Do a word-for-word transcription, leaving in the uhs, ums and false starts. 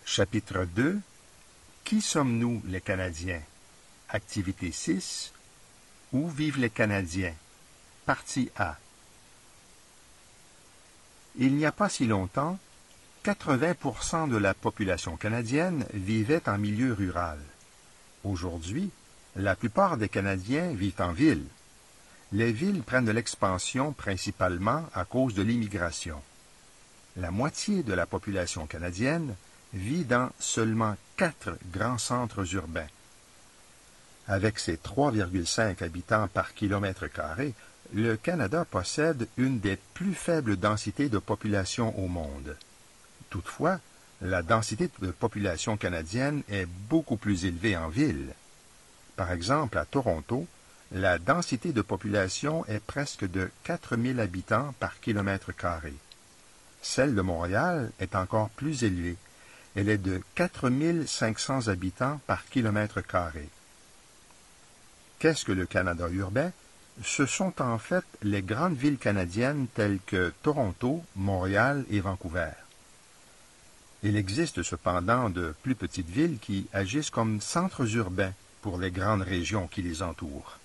Chapitre deux. Qui sommes-nous les Canadiens? Activité six. Où vivent les Canadiens? Partie A. Il n'y a pas si longtemps, quatre-vingts pour cent de la population canadienne vivait en milieu rural. Aujourd'hui, la plupart des Canadiens vivent en ville. Les villes prennent de l'expansion principalement à cause de l'immigration. La moitié de la population canadienne vit dans seulement quatre grands centres urbains. Avec ses trois virgule cinq habitants par kilomètre carré, le Canada possède une des plus faibles densités de population au monde. Toutefois, la densité de population canadienne est beaucoup plus élevée en ville. Par exemple, à Toronto, la densité de population est presque de quatre mille habitants par kilomètre carré. Celle de Montréal est encore plus élevée. Elle est de quatre mille cinq cents habitants par kilomètre carré. Qu'est-ce que le Canada urbain? Ce sont en fait les grandes villes canadiennes telles que Toronto, Montréal et Vancouver. Il existe cependant de plus petites villes qui agissent comme centres urbains pour les grandes régions qui les entourent.